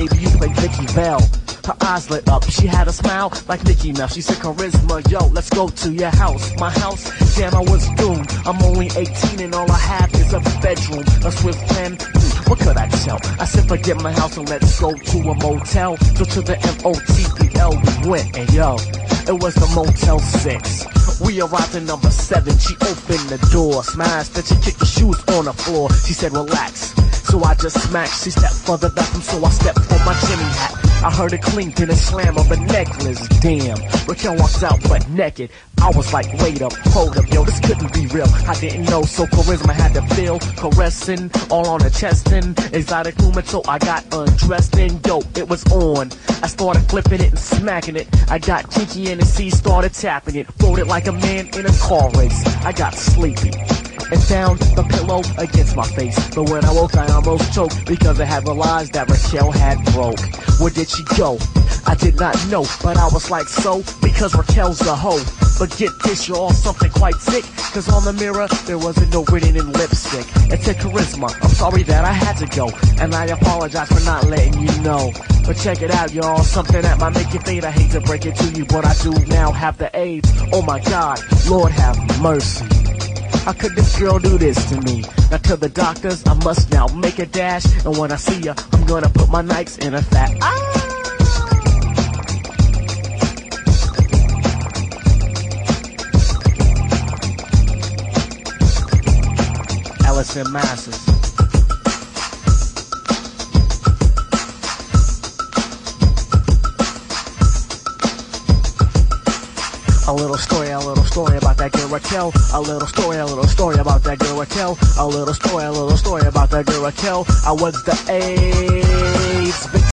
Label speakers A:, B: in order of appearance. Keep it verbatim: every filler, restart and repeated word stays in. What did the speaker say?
A: baby, you play Vicky Bell. Her eyes lit up, she had a smile like Mickey Mouse. She said, Charisma, yo, let's go to your house. My house, damn, I was doomed. I'm only eighteen and all I have is a bedroom. A swift pen, hmm, what could I tell? I said, forget my house and let's go to a motel. So to the M O T E L we went, and yo, it was the Motel six. We arrived at number seven, she opened the door, smashed, then she kicked the shoes on the floor. She said, relax. So I just smacked, she stepped further back from, so I stepped for my Jimmy hat. I heard a clink and a slam of a necklace, damn. Raquel walks out butt naked. I was like, wait up, hold up, yo, this couldn't be real. I didn't know, so Charisma had to feel caressing, all on her chest and exotic movement, so I got undressed and yo, it was on. I started flipping it and smacking it. I got kinky and the sea started tapping it. Rode it like a man in a car race. I got sleepy and found the pillow against my face. But when I woke, I almost choked because I had realized that Raquel had broke. Where did she go? I did not know, but I was like, so? Because Raquel's a hoe. But get this, you're all something quite sick, cause on the mirror, there wasn't no written in lipstick. It said, Charisma, I'm sorry that I had to go, and I apologize for not letting you know. But check it out, y'all, something that might make you fade. I hate to break it to you, but I do now have the AIDS. Oh my God, Lord have mercy. How could this girl do this to me? Now to the doctors, I must now make a dash, and when I see her, I'm gonna put my nikes in her fat. Ah! Allison Masters. A little story, a little story about that girl Raquel. A little story, a little story about that girl Raquel. A little story, a little story about that girl Raquel. I was the AIDS.